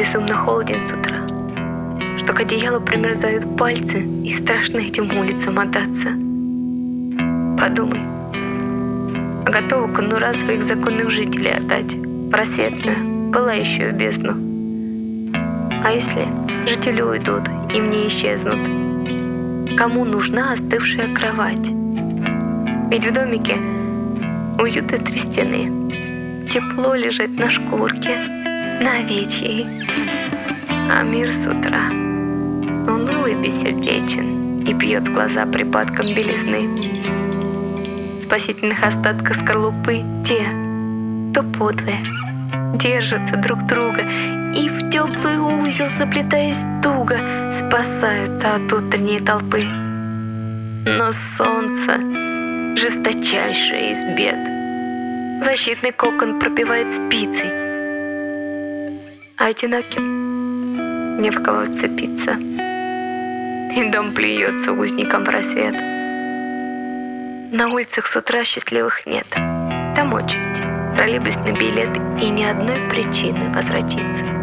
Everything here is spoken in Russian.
безумно холоден с утра, что к одеялу примерзают пальцы и страшно этим улицам мотаться. Подумай, а готова конура своих законных жителей отдать в просветную, пылающую бездну. А если жители уйдут и мне исчезнут, кому нужна остывшая кровать? Ведь в домике уют и 3 стены, тепло лежать на шкурке, на овечьей. А мир с утра унылый, бессердечен и пьет в глаза припадком белизны. В спасительных остатках скорлупы те, кто подвое, держатся друг друга и в теплый узел, заплетаясь туго, спасаются от утренней толпы. Но солнце, жесточайшее из бед, защитный кокон пробивает спицей, а одиноким не в кого вцепиться, и дом плюется узником в рассвет. На улицах с утра счастливых нет, там очередь, троллейбусный билет и ни одной причины возвратиться.